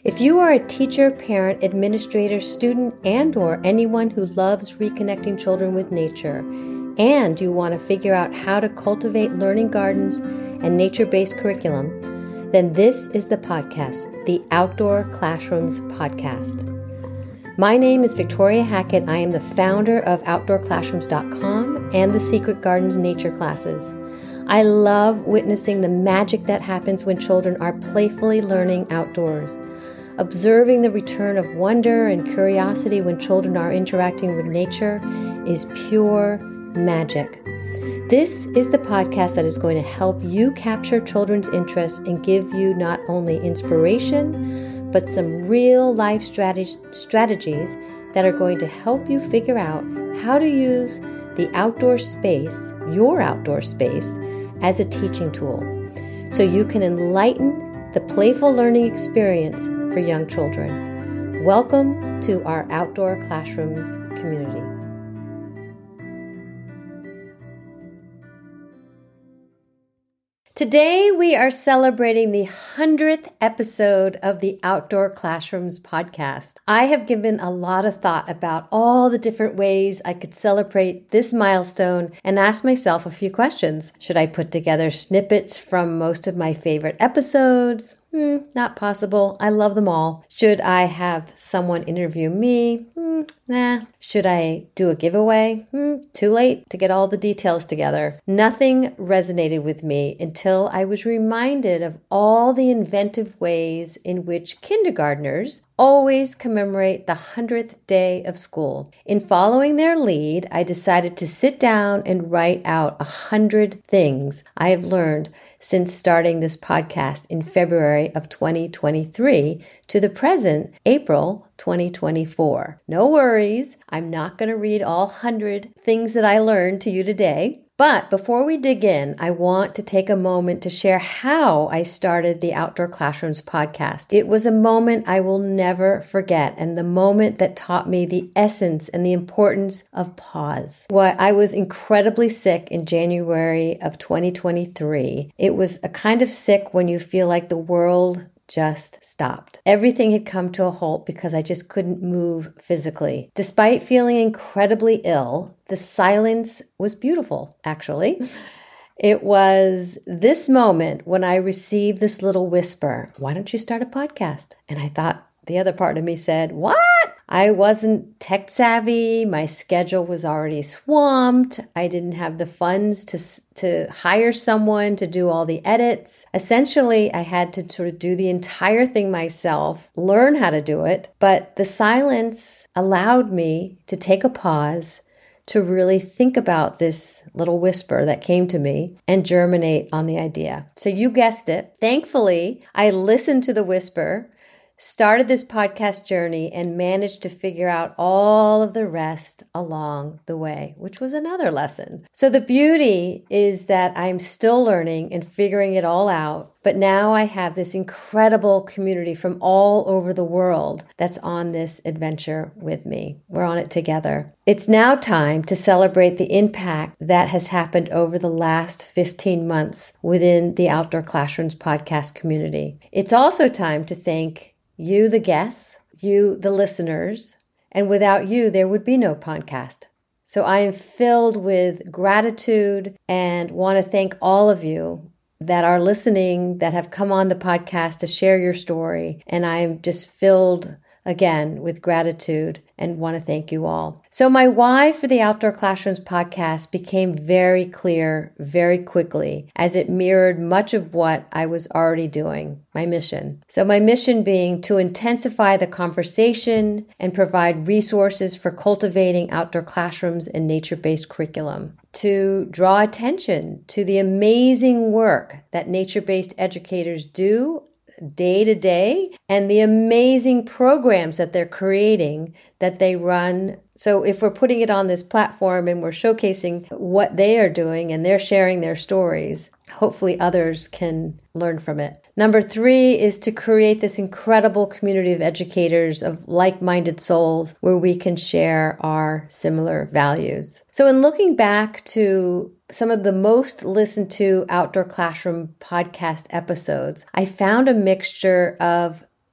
If you are a teacher, parent, administrator, student, and/or anyone who loves reconnecting children with nature, and you want to figure out how to cultivate learning gardens and nature-based curriculum, then this is the podcast, the Outdoor Classrooms Podcast. My name is Victoria Hackett. I am the founder of OutdoorClassrooms.com and the Secret Gardens Nature Classes. I love witnessing the magic that happens when children are playfully learning outdoors. Observing the return of wonder and curiosity when children are interacting with nature is pure magic. This is the podcast that is going to help you capture children's interest and give you not only inspiration, but some real life strategies that are going to help you figure out how to use the outdoor space, your outdoor space, as a teaching tool, so you can enlighten the playful learning experience for young children. Welcome to our Outdoor Classrooms community. Today we are celebrating the 100th episode of the Outdoor Classrooms podcast. I have given a lot of thought about all the different ways I could celebrate this milestone and ask myself a few questions. Should I put together snippets from most of my favorite episodes? Not possible. I love them all. Should I have someone interview me? Nah. Should I do a giveaway? Too late to get all the details together. Nothing resonated with me until I was reminded of all the inventive ways in which kindergartners always commemorate the 100th day of school. In following their lead, I decided to sit down and write out 100 things I have learned since starting this podcast in February of 2023 to the present, April 2024. No worries, I'm not going to read all 100 things that I learned to you today. But before we dig in, I want to take a moment to share how I started the Outdoor Classrooms podcast. It was a moment I will never forget, and the moment that taught me the essence and the importance of pause. I was incredibly sick in January of 2023. It was a kind of sick when you feel like the world just stopped. Everything had come to a halt because I just couldn't move physically. Despite feeling incredibly ill, the silence was beautiful, actually. It was this moment when I received this little whisper, "Why don't you start a podcast?" And I thought, the other part of me said, "What?" I wasn't tech savvy. My schedule was already swamped. I didn't have the funds to hire someone to do all the edits. Essentially, I had to sort of do the entire thing myself, learn how to do it. But the silence allowed me to take a pause, to really think about this little whisper that came to me and germinate on the idea. So you guessed it. Thankfully, I listened to the whisper, started this podcast journey, and managed to figure out all of the rest along the way, which was another lesson. So the beauty is that I'm still learning and figuring it all out, but now I have this incredible community from all over the world that's on this adventure with me. We're on it together. It's now time to celebrate the impact that has happened over the last 15 months within the Outdoor Classrooms podcast community. It's also time to thank you, the guests, you, the listeners, and without you, there would be no podcast. So I am filled with gratitude and want to thank all of you that are listening, that have come on the podcast to share your story. And I am just filled again with gratitude and want to thank you all. So my why for the Outdoor Classrooms podcast became very clear very quickly as it mirrored much of what I was already doing, my mission. So my mission being to intensify the conversation and provide resources for cultivating outdoor classrooms and nature-based curriculum, to draw attention to the amazing work that nature-based educators do day to day and the amazing programs that they're creating that they run. So if we're putting it on this platform and we're showcasing what they are doing and they're sharing their stories, hopefully others can learn from it. Number 3 is to create this incredible community of educators, of like-minded souls, where we can share our similar values. So in looking back to some of the most listened to Outdoor Classroom podcast episodes, I found a mixture of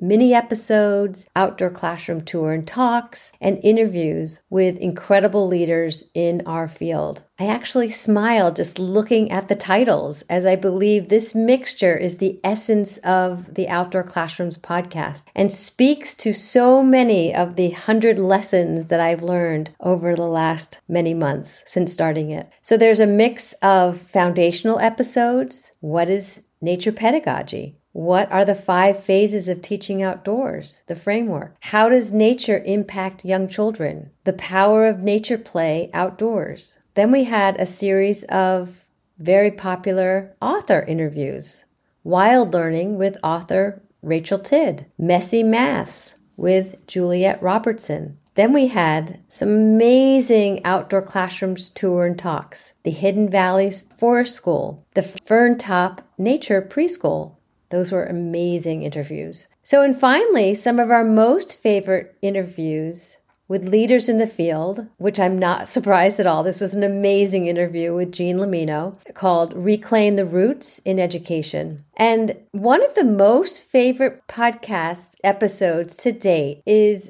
mini episodes, outdoor classroom tour and talks, and interviews with incredible leaders in our field. I actually smile just looking at the titles, as I believe this mixture is the essence of the Outdoor Classrooms podcast and speaks to so many of the 100 lessons that I've learned over the last many months since starting it. So there's a mix of foundational episodes. What is nature pedagogy? What are the 5 phases of teaching outdoors? The framework. How does nature impact young children? The power of nature play outdoors. Then we had a series of very popular author interviews. Wild Learning with author Rachel Tidd. Messy Maths with Juliet Robertson. Then we had some amazing outdoor classrooms tour and talks. The Hidden Valleys Forest School. The Ferntop Nature Preschool. Those were amazing interviews. And finally, some of our most favorite interviews with leaders in the field, which I'm not surprised at all. This was an amazing interview with Jean Lamino called Reclaim the Roots in Education. And one of the most favorite podcast episodes to date was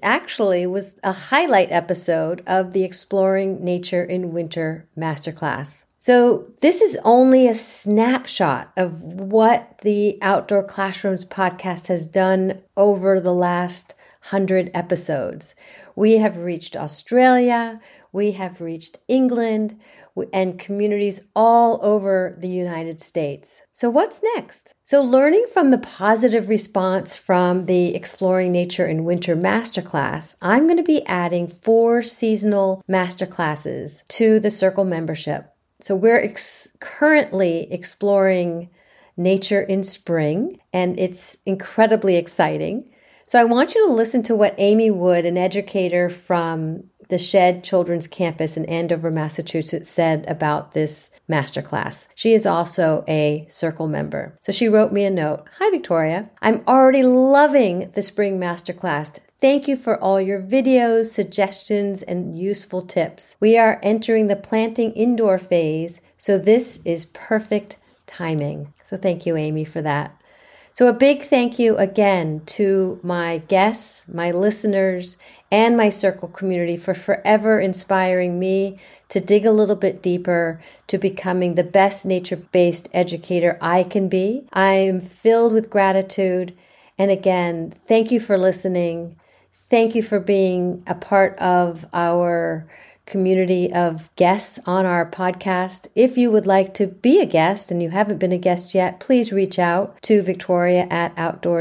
a highlight episode of the Exploring Nature in Winter Masterclass. So this is only a snapshot of what the Outdoor Classrooms podcast has done over the last 100 episodes. We have reached Australia, we have reached England, and communities all over the United States. So what's next? So learning from the positive response from the Exploring Nature in Winter Masterclass, I'm going to be adding 4 seasonal masterclasses to the Circle membership. So we're currently exploring nature in spring, and it's incredibly exciting. So I want you to listen to what Amy Wood, an educator from the Shed Children's Campus in Andover, Massachusetts, said about this masterclass. She is also a Circle member. So she wrote me a note. Hi, Victoria. I'm already loving the spring masterclass. Thank you for all your videos, suggestions, and useful tips. We are entering the planting indoor phase, so this is perfect timing. So thank you, Amy, for that. So a big thank you again to my guests, my listeners, and my Circle community for forever inspiring me to dig a little bit deeper to becoming the best nature-based educator I can be. I am filled with gratitude. And again, thank you for listening. Thank you for being a part of our community of guests on our podcast. If you would like to be a guest and you haven't been a guest yet, please reach out to Victoria at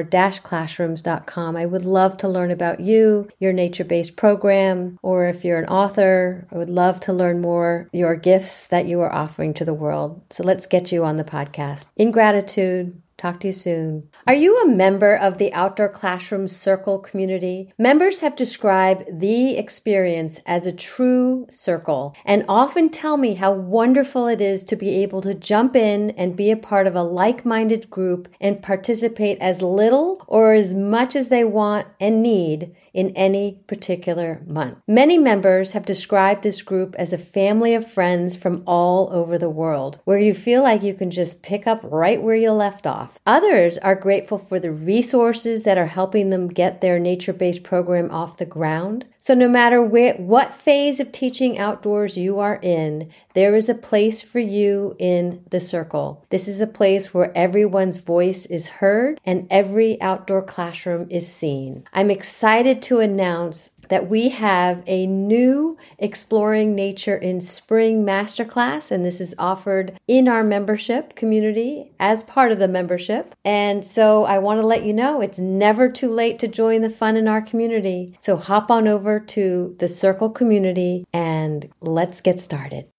outdoor-classrooms.com. I would love to learn about you, your nature-based program, or if you're an author, I would love to learn more your gifts that you are offering to the world. So let's get you on the podcast. In gratitude. Talk to you soon. Are you a member of the Outdoor Classroom Circle community? Members have described the experience as a true circle and often tell me how wonderful it is to be able to jump in and be a part of a like-minded group and participate as little or as much as they want and need in any particular month. Many members have described this group as a family of friends from all over the world, where you feel like you can just pick up right where you left off. Others are grateful for the resources that are helping them get their nature-based program off the ground. So no matter what phase of teaching outdoors you are in, there is a place for you in the Circle. This is a place where everyone's voice is heard and every outdoor classroom is seen. I'm excited to announce that we have a new Exploring Nature in Spring Masterclass, and this is offered in our membership community as part of the membership. And so I want to let you know it's never too late to join the fun in our community. So hop on over to the Circle community and let's get started.